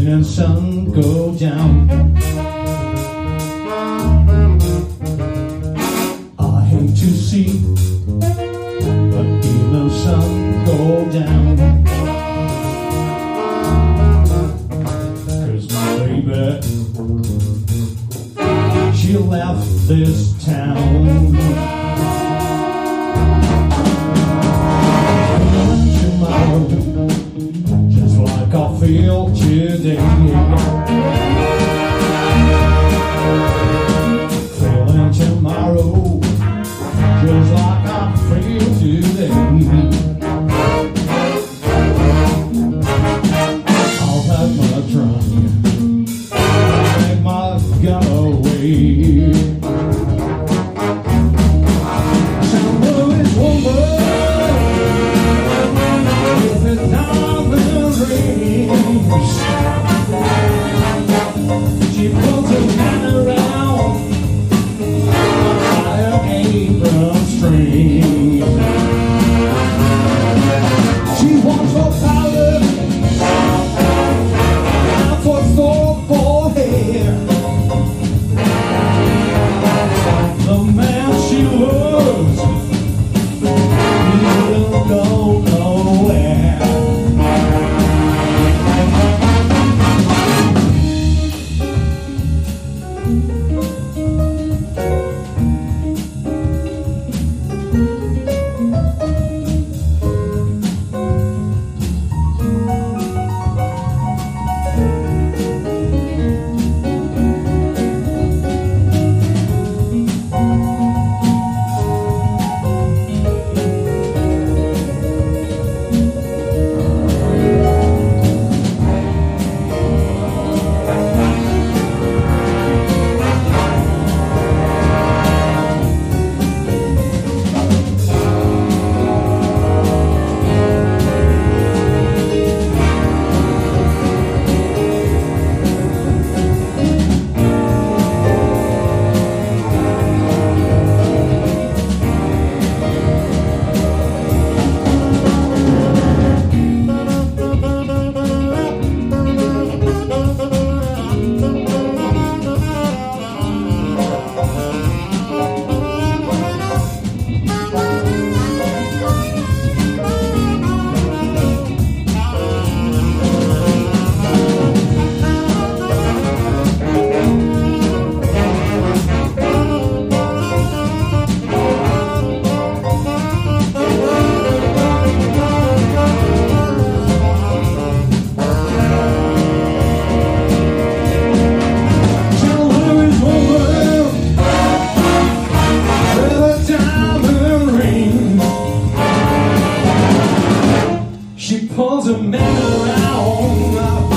and sun go down. I hate to see the evening sun go down, 'cause my baby, she left this town. Tomorrow, just like I feel today, feeling tomorrow, just like I feel today. I'll have my trunk, take my gun away. St. Louis woman with the diamond rings, she pulls a man around by her apron strings. She wants for power and for thoughtful hair. The man she loves, he will go nowhere. She pulls a man around